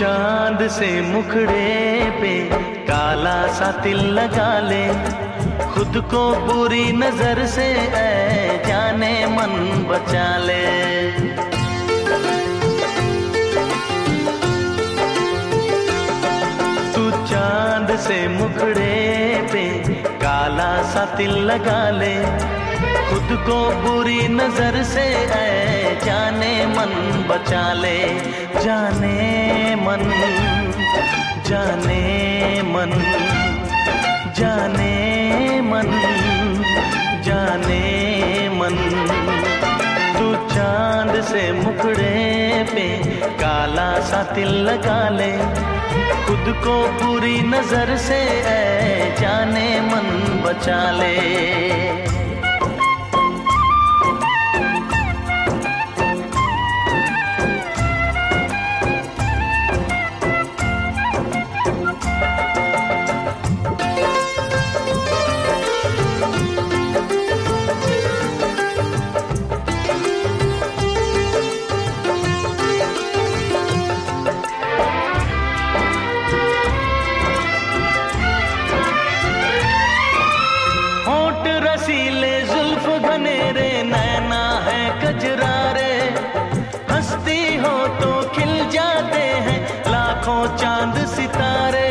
चांद से मुखड़े पे काला सा तिल लगा ले, खुद को बुरी नजर से ऐ जाने मन बचा ले। तू चांद से मुखड़े पे काला सा तिल लगा ले, खुद को बुरी नजर से ऐ जाने मन बचा ले। जाने मन, जाने मन, जाने मन, जाने मन। तू चांद से मुखड़े पे काला सा तिल लगा ले, खुद को बुरी नजर से ऐ जाने मन बचा ले। रसीले जुल्फ घनेरे नैना है कजरारे, हंसती हो तो खिल जाते हैं लाखों चांद सितारे।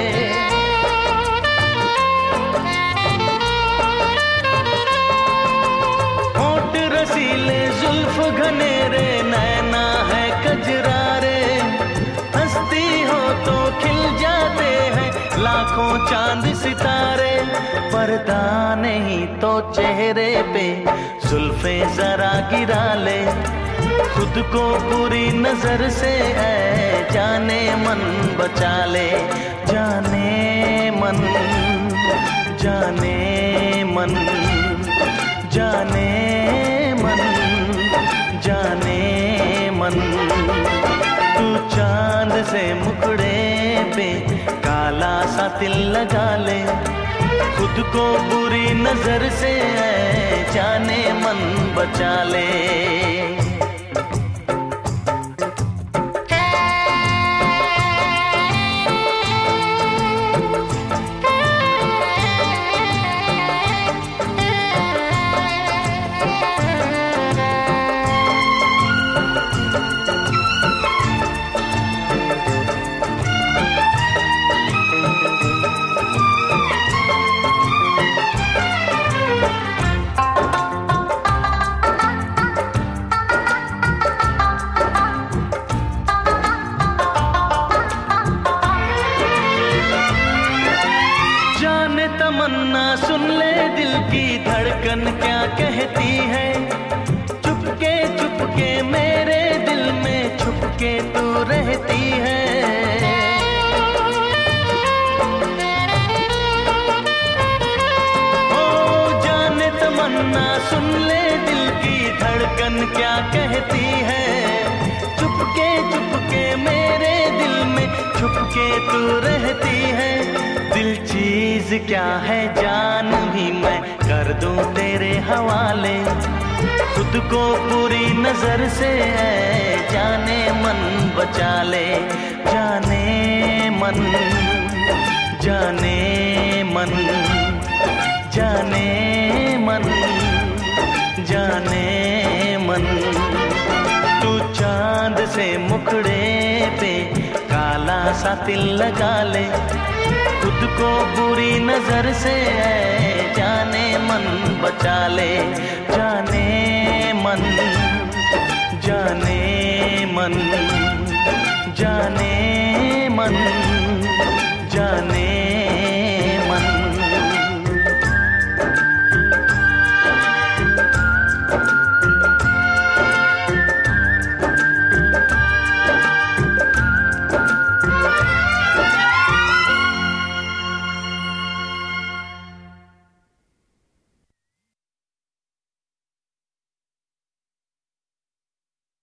होठ रसीले जुल्फ घनेरे नैना है कजरारे, हंसती हो तो खिल जाते हैं लाखों चांद सितारे। पर्दा नहीं तो चेहरे पे जुल्फे जरा गिरा ले, खुद को बुरी नजर से ऐ जाने मन बचा ले। जाने मन, जाने मन, जाने मन, जाने मन। तू चांद से मुखड़े पे काला सा तिल लगा ले, खुद को बुरी नजर से ऐ जाने मन बचा ले। तमन्ना सुन ले दिल की धड़कन क्या कहती है, चुपके चुपके मेरे दिल में छुपके तू रहती है। ओ जाने तमन्ना सुन ले दिल की धड़कन क्या कहती है, चुपके चुपके मेरे दिल में छुपके तू रहती है। दिल चीज क्या है जान भी मैं कर दूं तेरे हवाले, खुद को पूरी नजर से ऐ जाने मन बचा ले। जाने मन, जाने मन, जाने मन, जाने मन। तू चांद से मुखड़े पे काला सा तिल लगा ले, खुद को बुरी नजर से ऐ जाने मन बचा ले। जाने मन, जाने मन, जाने मन।